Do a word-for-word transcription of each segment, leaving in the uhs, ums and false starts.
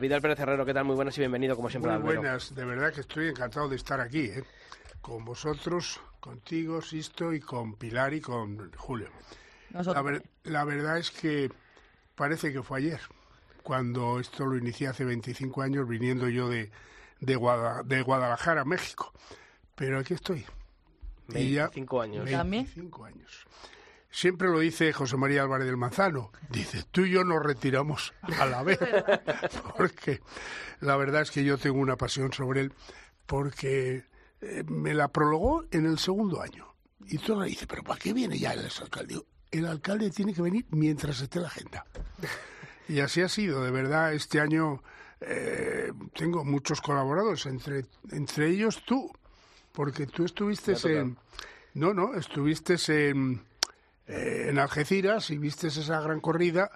Vidal Pérez Herrero, ¿qué tal? Muy buenas y bienvenido, como siempre. Muy buenas, de verdad que estoy encantado de estar aquí, ¿eh? Con vosotros, contigo, Sisto, y con Pilar y con Julio. La, ver, la verdad es que parece que fue ayer, cuando esto lo inicié hace veinticinco años, viniendo yo de, de, Guada, de Guadalajara, México. Pero aquí estoy. veinticinco años. veinticinco años. Siempre lo dice José María Álvarez del Manzano. Dice, tú y yo nos retiramos a la vez. Porque la verdad es que yo tengo una pasión sobre él, porque eh, me la prologó en el segundo año. Y tú le dices, ¿pero para qué viene ya el alcalde? Digo, el alcalde tiene que venir mientras esté la agenda. Y así ha sido, de verdad. Este año eh, tengo muchos colaboradores, entre, entre ellos tú. Porque tú estuviste en... No, no, estuviste en... en Algeciras y viste esa gran corrida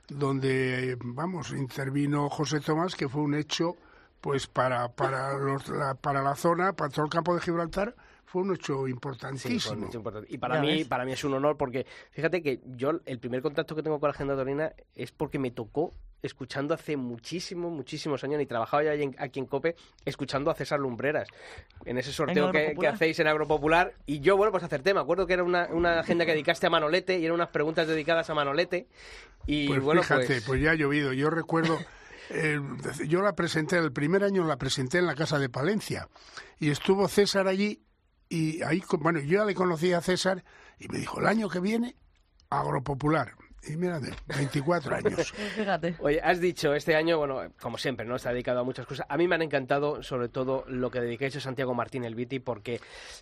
donde, vamos, intervino José Tomás, que fue un hecho, pues para para los, la, para la zona, para todo el campo de Gibraltar, fue un hecho importantísimo. Sí, un hecho importante. Y para mí, para mí es un honor, porque fíjate que yo el primer contacto que tengo con la Agenda Taurina es porque me tocó escuchando hace muchísimos, muchísimos años, y trabajaba ya aquí en COPE, escuchando a César Lumbreras, en ese sorteo que, que hacéis en Agropopular, y yo, bueno, pues acerté, me acuerdo que era una, una agenda que dedicaste a Manolete, y eran unas preguntas dedicadas a Manolete, y pues bueno, fíjate, pues... pues ya ha llovido, yo recuerdo... Eh, yo la presenté, el primer año la presenté en la Casa de Palencia, y estuvo César allí, y ahí, bueno, yo ya le conocí a César, y me dijo, el año que viene, Agropopular. Y mira, de veinticuatro años. Fíjate. Oye, has dicho este año, bueno, como siempre, ¿no? Está dedicado a muchas cosas. A mí me han encantado, sobre todo, lo que dedicáis a Santiago Martín el Viti, porque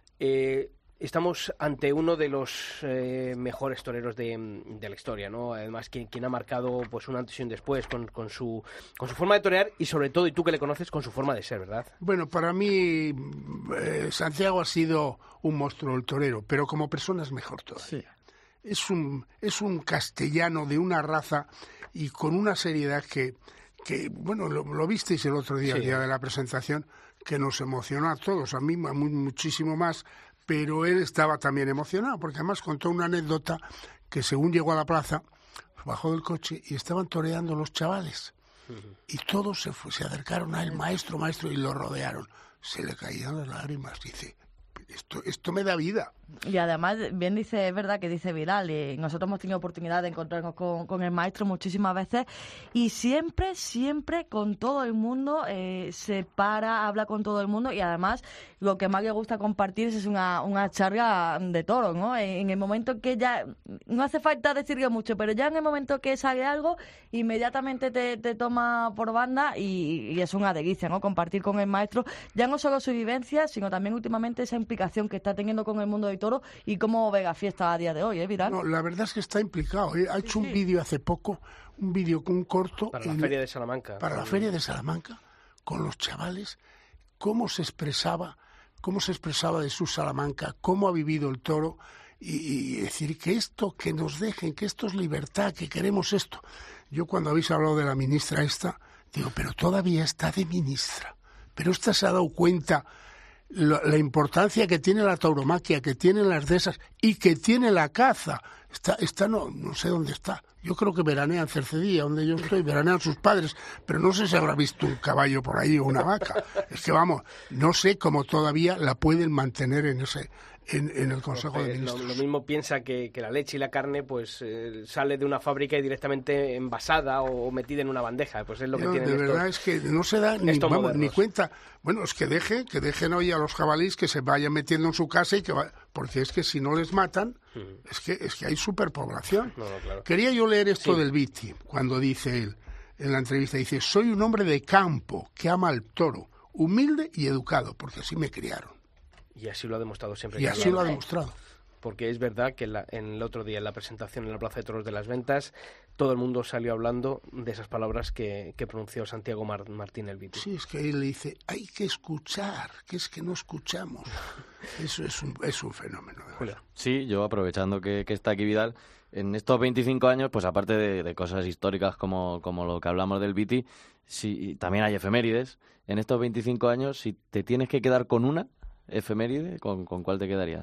eh, estamos ante uno de los eh, mejores toreros de, de la historia, ¿no? Además, quien, quien ha marcado pues un antes y un después con, con, su, con su forma de torear y, sobre todo, y tú que le conoces, con su forma de ser, ¿verdad? Bueno, para mí, eh, Santiago ha sido un monstruo el torero, pero como persona es mejor todavía. Sí. Es un, es un castellano de una raza y con una seriedad que, que bueno, lo, lo visteis el otro día, sí, el día de la presentación, que nos emocionó a todos, a mí muchísimo más, pero él estaba también emocionado, porque además contó una anécdota que según llegó a la plaza, bajó del coche y estaban toreando los chavales. Uh-huh. Y todos se, fue, se acercaron a él, maestro, maestro, y lo rodearon. Se le caían las lágrimas, dice... Esto, esto me da vida. Y además, bien dice, es verdad que dice Vidal, y nosotros hemos tenido oportunidad de encontrarnos con, con el maestro muchísimas veces, y siempre, siempre con todo el mundo, eh, se para, habla con todo el mundo, y además lo que más le gusta compartir es una, una charla de toros, ¿no? En, en el momento que ya, no hace falta decirle mucho, pero ya en el momento que sale algo, inmediatamente te, te toma por banda, y, y es una delicia, ¿no? Compartir con el maestro, ya no solo su vivencia, sino también últimamente esa implicación que está teniendo con el mundo del toro y cómo ve la fiesta a día de hoy, ¿eh, Vidal? No, la verdad es que está implicado, ¿eh? Ha hecho sí, un vídeo hace poco, un vídeo con un corto... Para la Feria de Salamanca. Para la Feria de Salamanca, con los chavales, cómo se expresaba, cómo se expresaba de su Salamanca, cómo ha vivido el toro, y, y decir que esto, que nos dejen, que esto es libertad, que queremos esto. Yo cuando habéis hablado de la ministra esta, digo, pero todavía está de ministra, pero esta se ha dado cuenta... La, la importancia que tiene la tauromaquia, que tienen las dehesas y que tiene la caza. Está, está no, no sé dónde está. Yo creo que veranea en Cercedilla, donde yo estoy, veranean sus padres, pero no sé si habrá visto un caballo por ahí o una vaca. Es que vamos, no sé cómo todavía la pueden mantener en ese en, en el Consejo pues, de Ministros. Lo, lo mismo piensa que, que la leche y la carne pues eh, sale de una fábrica y directamente envasada o metida en una bandeja. Pues es lo que no, tienen de estos, verdad es que no se da ni, vamos, ni cuenta. Bueno, es que deje, que dejen hoy a los jabalíes que se vayan metiendo en su casa y que va, porque es que si no les matan, hmm. es que es que hay superpoblación. No, no, claro. Quería yo leer esto sí. del Viti, cuando dice él en la entrevista, dice, soy un hombre de campo que ama al toro, humilde y educado, porque así me criaron. Y así lo ha demostrado siempre. Y así lo ha demostrado. Porque es verdad que la, en el otro día, en la presentación en la Plaza de Toros de las Ventas, todo el mundo salió hablando de esas palabras que, que pronunció Santiago Mar, Martín el Viti. Sí, es que él le dice, hay que escuchar, que es que no escuchamos. Eso es un, es un fenómeno. De verdad. Sí, yo aprovechando que, que está aquí Vidal, en estos veinticinco años, pues aparte de, de cosas históricas como, como lo que hablamos del Viti, sí, también hay efemérides. En estos veinticinco años, si te tienes que quedar con una efeméride, ¿con, con cuál te quedarías?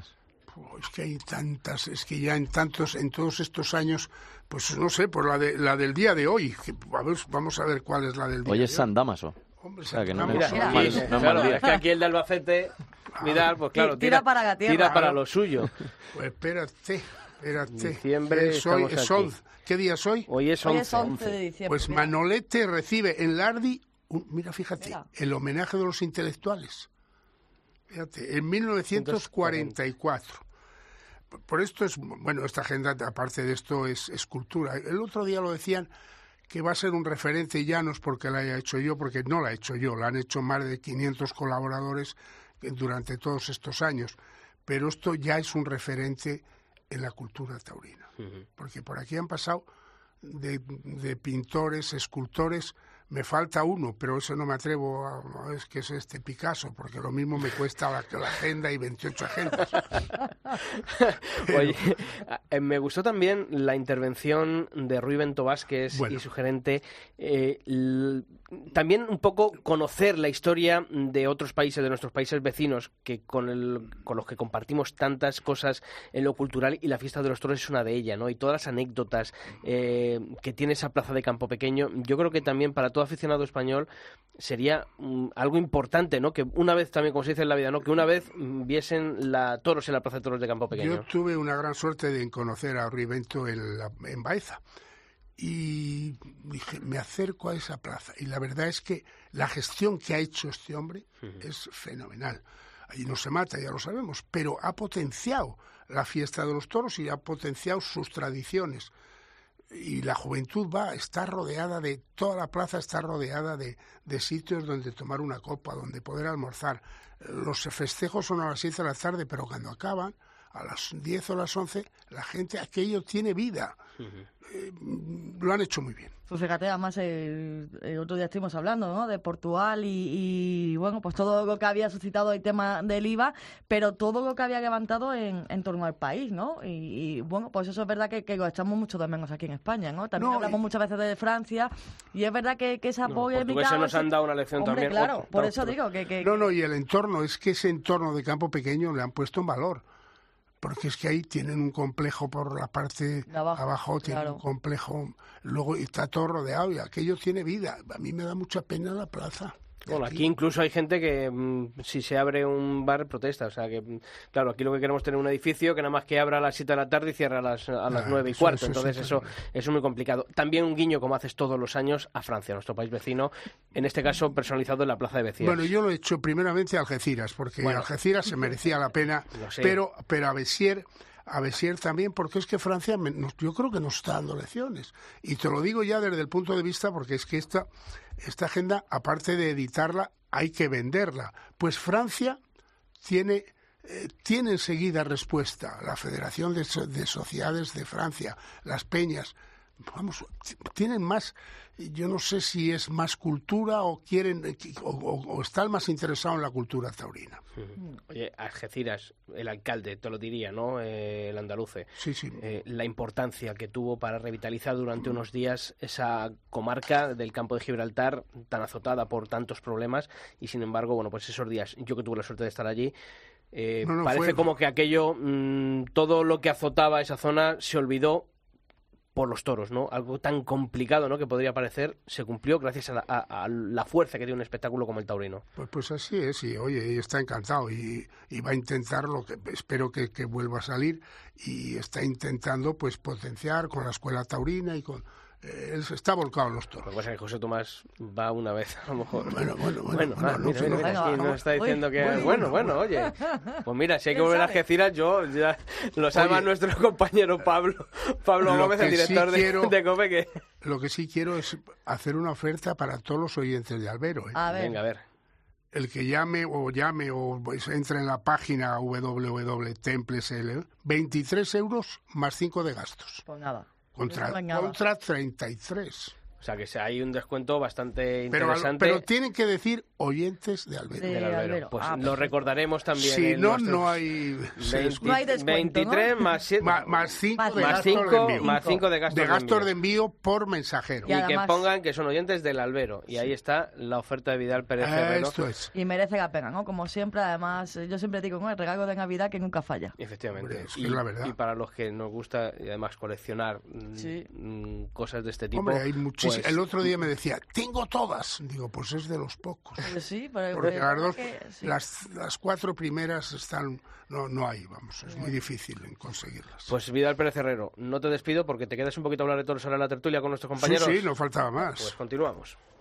Oh, es que hay tantas, es que ya en tantos, en todos estos años, pues no sé, por la de la del día de hoy. Que, a ver, vamos a ver cuál es la del día Hoy de es hoy. San Dámaso. Hombre, O sea, que no, Mira, no, Mira, no, aquí, mal- no es claro, mal día. es que aquí el de Albacete, Vidal, pues claro, Tira tira, para la tierra. tira para lo suyo. Pues espérate, espérate. Diciembre, Es hoy, estamos es aquí. once. ¿Qué día es hoy? Hoy es Hoy once. es once de diciembre. Pues mira. Manolete recibe en Lardi, un- mira, fíjate, Mira. el homenaje de los intelectuales. Fíjate, en mil novecientos cuarenta y cuatro. Por esto es, bueno, esta agenda, aparte de esto, es, es cultura. El otro día lo decían que va a ser un referente, ya no es porque la haya hecho yo, porque no la he hecho yo, la han hecho más de quinientos colaboradores durante todos estos años. Pero esto ya es un referente en la cultura taurina. Ujú. Porque por aquí han pasado de, de pintores, escultores, me falta uno, pero eso no me atrevo a, es que es este Picasso, porque lo mismo me cuesta la, la agenda y veintiocho agendas. Oye, eh, me gustó también la intervención de Rui Bento Vázquez Bueno. y su gerente. eh, l- también un poco conocer la historia de otros países, de nuestros países vecinos, que con, el, con los que compartimos tantas cosas en lo cultural, y la fiesta de los toros es una de ellas, ¿no? Y todas las anécdotas eh, que tiene esa plaza de Campo Pequeño, yo creo que también para todo aficionado español sería mm, algo importante, ¿no? Que una vez también, como se dice en la vida, ¿no? Que una vez mm, viesen la toros en la plaza de toros de Campo Pequeño. Yo tuve una gran suerte de conocer a Rui Bento en, la- en Baeza. Y dije, me acerco a esa plaza. Y la verdad es que la gestión que ha hecho este hombre es fenomenal. Allí no se mata, ya lo sabemos, pero ha potenciado la fiesta de los toros y ha potenciado sus tradiciones. Y la juventud va, está rodeada de, toda la plaza está rodeada de, de sitios donde tomar una copa, donde poder almorzar. Los festejos son a las siete de la tarde, pero cuando acaban, a las diez o las once, la gente, aquello tiene vida. Eh, lo han hecho muy bien. Pues fíjate, además el, el otro día estuvimos hablando, ¿no? De Portugal y, y, bueno, pues todo lo que había suscitado el tema del I V A, pero todo lo que había levantado en, en torno al país, ¿no? Y, y, bueno, pues eso es verdad que, que lo echamos mucho de menos aquí en España, ¿no? También No, hablamos y- muchas veces de Francia y es verdad que, que esa No, polémica... portugueses nos ese- han dado una lección Hombre, también. claro, Otro, por otro. eso digo que... que No, no, y el entorno, es que ese entorno de Campo Pequeño le han puesto en valor. Porque es que ahí tienen un complejo por la parte De abajo, tienen claro. un complejo, luego está todo rodeado y aquello tiene vida. A mí me da mucha pena la plaza. Bueno, aquí incluso hay gente que mm, si se abre un bar protesta, o sea que, mm, claro, aquí lo que queremos es tener un edificio que nada más que abra a las siete de la tarde y cierra a las, a las Ah, nueve y eso- cuarto, eso es entonces eso, imposible. eso es muy complicado. También un guiño, como haces todos los años, a Francia, nuestro país vecino, en este caso personalizado en la Plaza de Becías. Bueno, yo lo he hecho primeramente a Algeciras, porque Bueno. Algeciras se merecía la pena, Lo sé. pero, pero a Bessier... A Bessier también, porque es que Francia, me- nos- yo creo que nos está dando lecciones. Y te lo digo ya desde el punto de vista, porque es que esta, esta agenda, aparte de editarla, hay que venderla. Pues Francia tiene, eh, tiene enseguida respuesta. La Federación de, So- de Sociedades de Francia, las peñas, vamos, t- tienen más, yo no sé si es más cultura o quieren, eh, o, o- o están más interesados en la cultura taurina. Oye, Algeciras, el alcalde, te lo diría, ¿no? Eh, el andaluce. Sí, sí. Eh, la importancia que tuvo para revitalizar durante unos días esa comarca del campo de Gibraltar tan azotada por tantos problemas y sin embargo, bueno, pues esos días, yo que tuve la suerte de estar allí, eh, No, no, parece fue- como que aquello, mmm, todo lo que azotaba esa zona se olvidó por los toros, ¿no? Algo tan complicado, ¿no? Que podría parecer, se cumplió gracias a la, a- a la fuerza que tiene un espectáculo como el taurino. Pues, pues así es, y oye, y está encantado y, y va a intentar lo que espero que, que vuelva a salir y está intentando pues potenciar con la escuela taurina y con eh, él se está volcado en los Lo que toros. pasa es que José Tomás va una vez, a lo mejor. Bueno, bueno, bueno, Bueno, bueno, ah, no, mira, no, mira, mira, no, aquí no, nos está uy, diciendo que... bueno, Bueno, bueno, bueno, oye. Pues mira, si hay que ¿Quién volver a sabe? Algeciras, yo ya lo sabe Oye, más nuestro compañero Pablo, Pablo lo Gómez, el que sí director de, quiero- de COPE, que... Lo que sí quiero es hacer una oferta para todos los oyentes de Albero. ¿eh? A ver, Venga, a ver. El que llame o llame o pues, entre en la página w w w punto temples punto l veintitrés euros más cinco de gastos. pues nada. Contra, No hay nada. contra treinta y tres. O sea que hay un descuento bastante Pero, interesante. pero tienen que decir oyentes de Albero. De del Albero. Albero. Pues Ah, lo perfecto. recordaremos también. Si en no, nuestros no hay... se veinte descuenta. No hay descuento, veintitrés ¿no? más siete. Ma- más cinco Más de más gastos de cinco, envío. más cinco de gastos de de gastos envío. de envío por mensajero. Y Y que además- pongan que son oyentes del Albero. Y ahí está la oferta de Vidal Pérez Herrero. Esto es. Y merece la pena, ¿no? Como siempre, además, yo siempre digo, ¿no? El regalo de Navidad que nunca falla. Efectivamente. Hombre, es que y, es la verdad. y para los que nos gusta y además coleccionar mm, Sí. mm, cosas de este tipo. Hombre, hay muchísimas. pues, El otro día me decía, tengo todas. Digo, pues es de los pocos. Pues sí, pero Porque pero las dos, que- sí. las, las cuatro primeras están, no, no hay, vamos, es muy difícil en conseguirlas. Pues Vidal Pérez Herrero, no te despido porque te quedas un poquito a hablar de toros ahora en la tertulia con nuestros sí, compañeros. sí, no faltaba más. Pues continuamos.